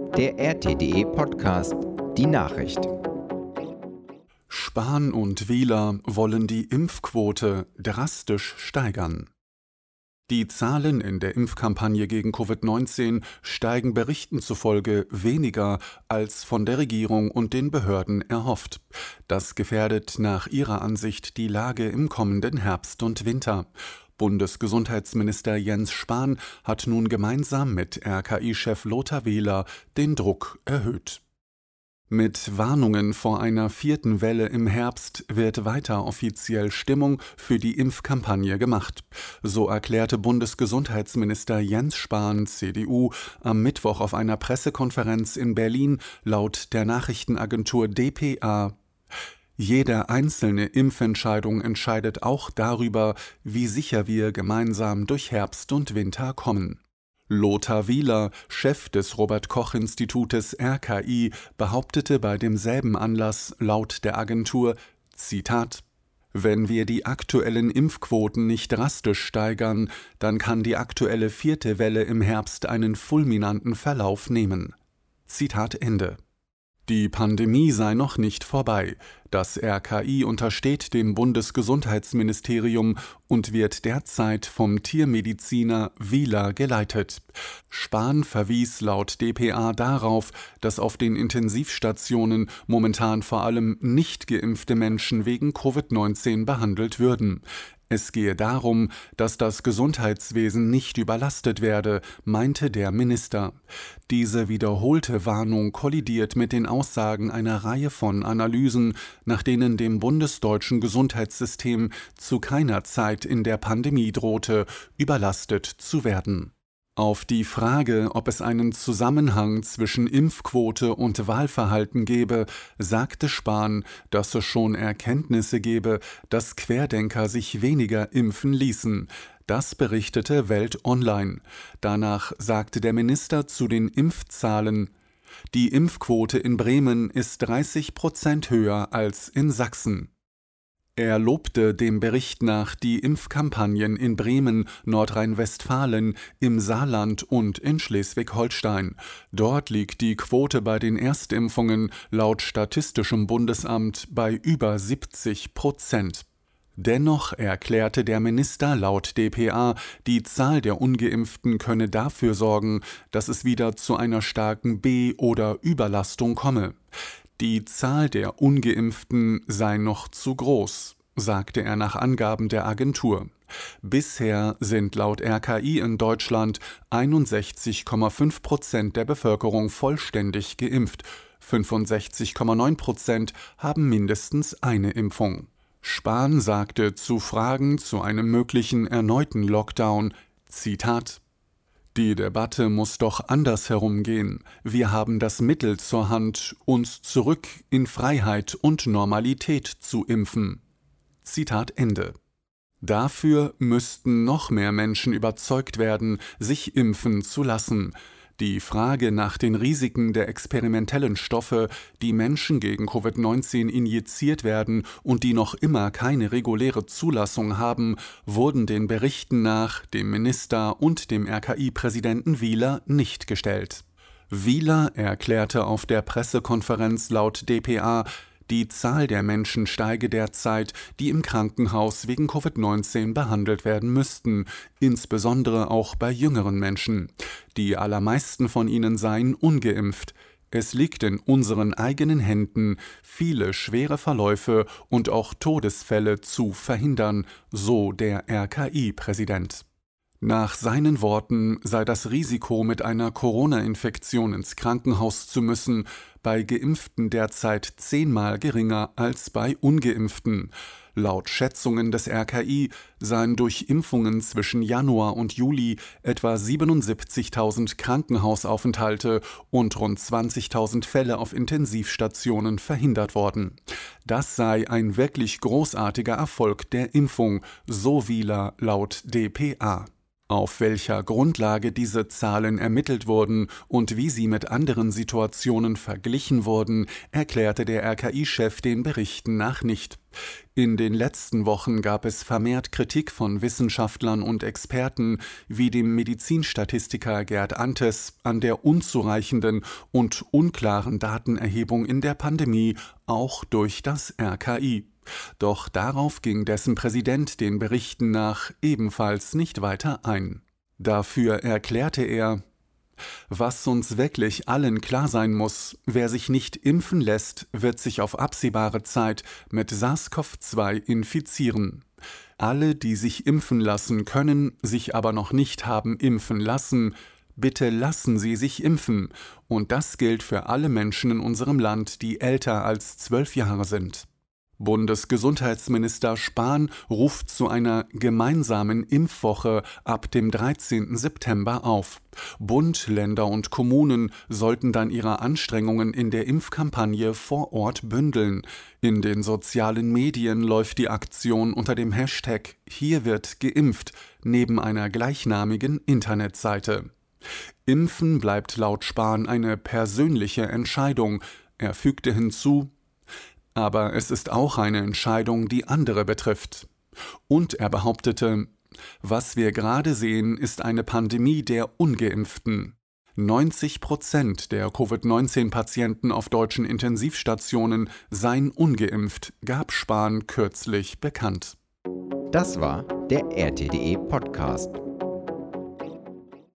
Der RTD-Podcast Die Nachricht. Spahn und Wieler wollen die Impfquote drastisch steigern. Die Zahlen in der Impfkampagne gegen Covid-19 steigen Berichten zufolge weniger als von der Regierung und den Behörden erhofft. Das gefährdet nach ihrer Ansicht die Lage im kommenden Herbst und Winter. Bundesgesundheitsminister Jens Spahn hat nun gemeinsam mit RKI-Chef Lothar Wieler den Druck erhöht. Mit Warnungen vor einer vierten Welle im Herbst wird weiter offiziell Stimmung für die Impfkampagne gemacht. So erklärte Bundesgesundheitsminister Jens Spahn, CDU, am Mittwoch auf einer Pressekonferenz in Berlin laut der Nachrichtenagentur dpa: Jede einzelne Impfentscheidung entscheidet auch darüber, wie sicher wir gemeinsam durch Herbst und Winter kommen. Lothar Wieler, Chef des Robert-Koch-Institutes RKI, behauptete bei demselben Anlass laut der Agentur, Zitat: Wenn wir die aktuellen Impfquoten nicht drastisch steigern, dann kann die aktuelle vierte Welle im Herbst einen fulminanten Verlauf nehmen. Zitat Ende. Die Pandemie sei noch nicht vorbei. Das RKI untersteht dem Bundesgesundheitsministerium und wird derzeit vom Tiermediziner Wieler geleitet. Spahn verwies laut dpa darauf, dass auf den Intensivstationen momentan vor allem nicht geimpfte Menschen wegen Covid-19 behandelt würden. Es gehe darum, dass das Gesundheitswesen nicht überlastet werde, meinte der Minister. Diese wiederholte Warnung kollidiert mit den Aussagen einer Reihe von Analysen, nach denen dem bundesdeutschen Gesundheitssystem zu keiner Zeit in der Pandemie drohte, überlastet zu werden. Auf die Frage, ob es einen Zusammenhang zwischen Impfquote und Wahlverhalten gebe, sagte Spahn, dass es schon Erkenntnisse gebe, dass Querdenker sich weniger impfen ließen. Das berichtete Welt Online. Danach sagte der Minister zu den Impfzahlen: Die Impfquote in Bremen ist 30% höher als in Sachsen. Er lobte dem Bericht nach die Impfkampagnen in Bremen, Nordrhein-Westfalen, im Saarland und in Schleswig-Holstein. Dort liegt die Quote bei den Erstimpfungen laut Statistischem Bundesamt bei über 70%. Dennoch erklärte der Minister laut dpa, die Zahl der Ungeimpften könne dafür sorgen, dass es wieder zu einer starken Be- oder Überlastung komme. Die Zahl der Ungeimpften sei noch zu groß, sagte er nach Angaben der Agentur. Bisher sind laut RKI in Deutschland 61,5% der Bevölkerung vollständig geimpft, 65,9% haben mindestens eine Impfung. Spahn sagte zu Fragen zu einem möglichen erneuten Lockdown, Zitat: Die Debatte muss doch andersherum gehen. Wir haben das Mittel zur Hand, uns zurück in Freiheit und Normalität zu impfen. Zitat Ende. Dafür müssten noch mehr Menschen überzeugt werden, sich impfen zu lassen. Die Frage nach den Risiken der experimentellen Stoffe, die Menschen gegen Covid-19 injiziert werden und die noch immer keine reguläre Zulassung haben, wurden den Berichten nach dem Minister und dem RKI-Präsidenten Wieler nicht gestellt. Wieler erklärte auf der Pressekonferenz laut dpa, die Zahl der Menschen steige derzeit, die im Krankenhaus wegen Covid-19 behandelt werden müssten, insbesondere auch bei jüngeren Menschen. Die allermeisten von ihnen seien ungeimpft. Es liegt in unseren eigenen Händen, viele schwere Verläufe und auch Todesfälle zu verhindern, so der RKI-Präsident. Nach seinen Worten sei das Risiko, mit einer Corona-Infektion ins Krankenhaus zu müssen, bei Geimpften derzeit 10-mal geringer als bei Ungeimpften. Laut Schätzungen des RKI seien durch Impfungen zwischen Januar und Juli etwa 77.000 Krankenhausaufenthalte und rund 20.000 Fälle auf Intensivstationen verhindert worden. Das sei ein wirklich großartiger Erfolg der Impfung, so Wieler laut dpa. Auf welcher Grundlage diese Zahlen ermittelt wurden und wie sie mit anderen Situationen verglichen wurden, erklärte der RKI-Chef den Berichten nach nicht. In den letzten Wochen gab es vermehrt Kritik von Wissenschaftlern und Experten wie dem Medizinstatistiker Gerd Anthes an der unzureichenden und unklaren Datenerhebung in der Pandemie, auch durch das RKI. Doch darauf ging dessen Präsident den Berichten nach ebenfalls nicht weiter ein. Dafür erklärte er: Was uns wirklich allen klar sein muss, wer sich nicht impfen lässt, wird sich auf absehbare Zeit mit SARS-CoV-2 infizieren. Alle, die sich impfen lassen können, sich aber noch nicht haben impfen lassen, bitte lassen Sie sich impfen. Und das gilt für alle Menschen in unserem Land, die älter als 12 Jahre sind. Bundesgesundheitsminister Spahn ruft zu einer gemeinsamen Impfwoche ab dem 13. September auf. Bund, Länder und Kommunen sollten dann ihre Anstrengungen in der Impfkampagne vor Ort bündeln. In den sozialen Medien läuft die Aktion unter dem Hashtag #Hier wird geimpft neben einer gleichnamigen Internetseite. Impfen bleibt laut Spahn eine persönliche Entscheidung. Er fügte hinzu: Aber es ist auch eine Entscheidung, die andere betrifft. Und er behauptete: Was wir gerade sehen, ist eine Pandemie der Ungeimpften. 90% der Covid-19-Patienten auf deutschen Intensivstationen seien ungeimpft, gab Spahn kürzlich bekannt. Das war der RTDE Podcast.